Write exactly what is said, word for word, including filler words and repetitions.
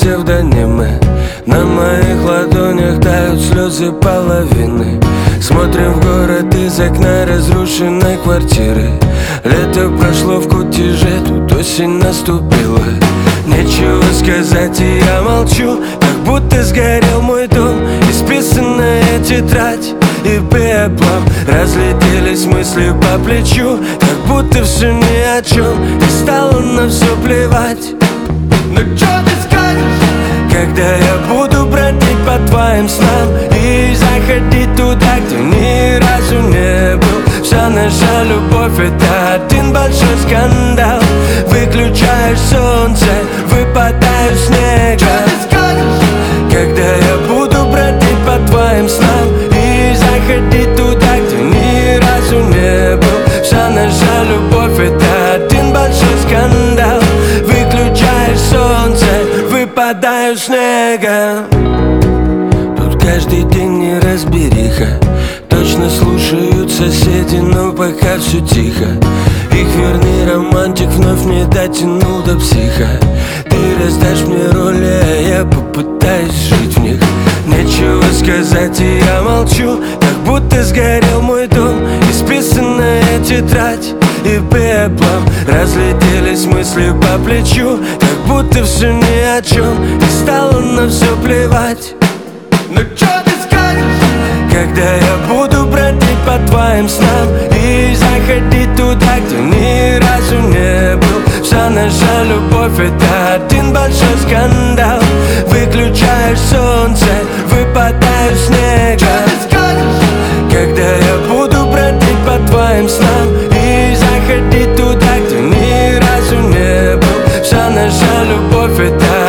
псевдонимы. На моих ладонях тают слезы половины. Смотрим в город из окна разрушенной квартиры. Лето прошло в кутеже, тут осень наступила. Нечего сказать, и я молчу, как будто сгорел мой дом. Исписанная тетрадь и пеплом разлетелись мысли по плечу, как будто все ни о чем, и стало на все плевать. Ну чё ты скажешь, когда я буду бродить по твоим снам и заходить туда, где ни разу не был? Вся наша любовь — это один большой скандал. Выключаешь солнце, выпадаю снега. Чё ты скажешь, когда я буду бродить по твоим снам и заходить туда, где ни разу не был? Вся наша любовь — это один большой скандал. Выключаешь солнце, выпадаю снега. Тут каждый день неразбериха. Точно слушают соседи, но пока все тихо. Их верный романтик вновь не дотянул до психа. Ты раздашь мне роли, а я попытаюсь жить в них. Нечего сказать, и я молчу, как будто сгорел мой дом. Исписанная тетрадь и пеплом разлетелись мысли по плечу, как будто все ни о чем, и стало на все плевать. Ну чё ты скажешь, когда я буду бродить по твоим снам и заходить туда, где ни разу не был? Вся наша любовь — это один большой скандал. Выключаешь солнце, выпадаю снега. Чё ты скажешь, когда я буду бродить по твоим снам и заходить туда, где ни разу не был? Вся наша любовь — это